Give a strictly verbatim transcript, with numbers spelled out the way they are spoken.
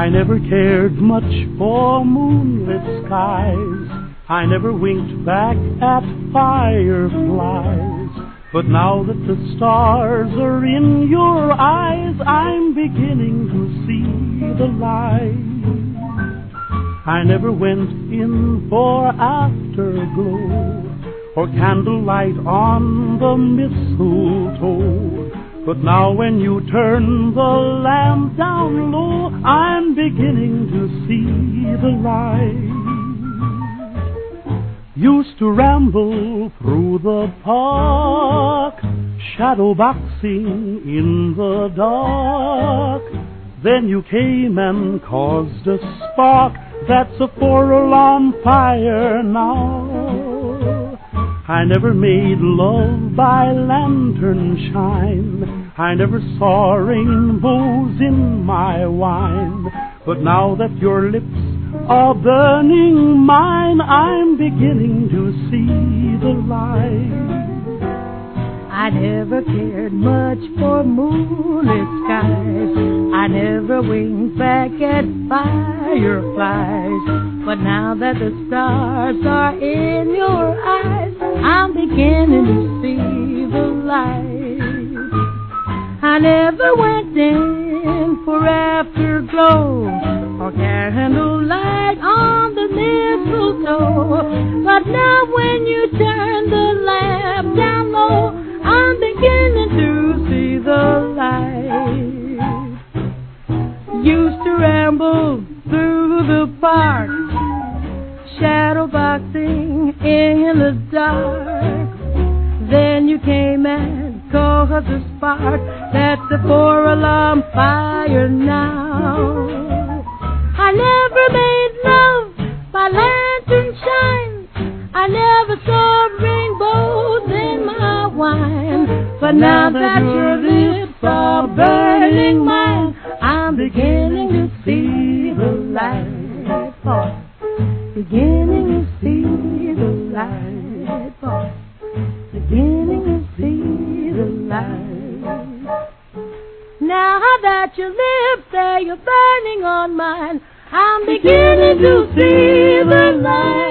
I never cared much for moonlit skies. I never winked back at fireflies. But now that the stars are in your eyes, I'm beginning to see the light. I never went in for afterglow or candlelight on the mistletoe. But now when you turn the lamp down low, I'm beginning to see the light. Used to ramble through the park, shadow boxing in the dark. Then you came and caused a spark that's a four-alarm fire now. I never made love by lantern shine. I never saw rainbows in my wine. But now that your lips are burning mine, I'm beginning to see the light. I never cared much for moonlit skies. I never winked back at fireflies. But now that the stars are in your eyes, I'm beginning to see the light. I never went in for afterglow or candlelight on the mistletoe. But now when you turn the lamp down low, I'm beginning to see the light. Used to ramble through the park, shadow boxing in the dark. Then you came and caused a spark that's a four-alarm fire now. I never made love by lantern shine. I never saw rainbows in my wine. But now that your lips are burning mine, I'm beginning to see the light, boy. Beginning to see the light, boy. Beginning to see the light. Now that your lips say you're burning on mine, I'm beginning to see the light.